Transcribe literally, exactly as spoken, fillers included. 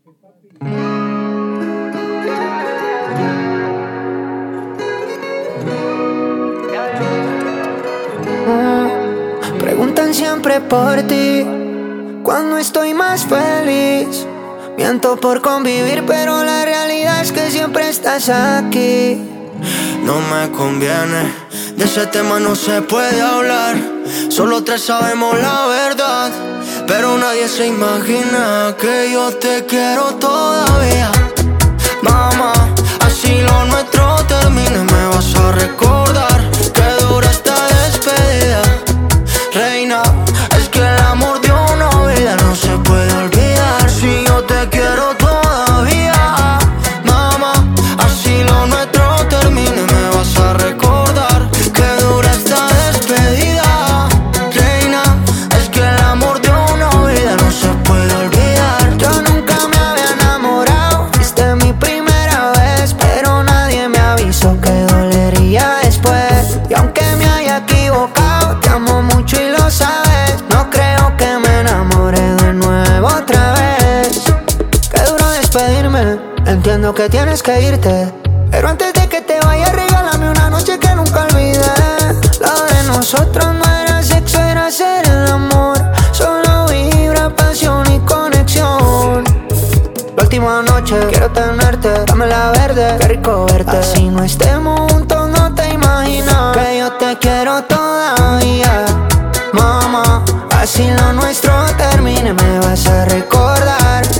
Mm, preguntan siempre por ti cuando estoy más feliz. Miento por convivir, pero la realidad es que siempre estás aquí. No me conviene, de ese tema no se puede hablar. Solo tres sabemos la verdad, pero nadie se imagina que yo te quiero todavía. Mamá, así lo nuestro termine, me vas a recordar que dura esta despedida. Reina, es que el amor de una vida no se puede olvidar. Si yo te quiero todavía, mamá, así lo nuestro termine, me vas a recordar que dura esta despedida. Reina, es que el amor de una vida no se puede olvidar. Yo nunca me había enamorado, esta es mi primera vez, pero nadie me avisó que dolería después. Y aunque me haya equivocado, te amo mucho y lo sabes. No creo que me enamore de nuevo otra vez. Qué duro despedirme, entiendo que tienes que irte, pero antes de que te vayas regálame una noche que nunca olvidé. Lo de nosotros no era sexo, era hacer el amor. Solo vibra, pasión y conexión. La última noche quiero tenerte, dame la verde, qué rico verte. Así no estemos juntos, no te imaginas que yo te quiero todavía. Mamá, así lo nuestro termine, me vas a recordar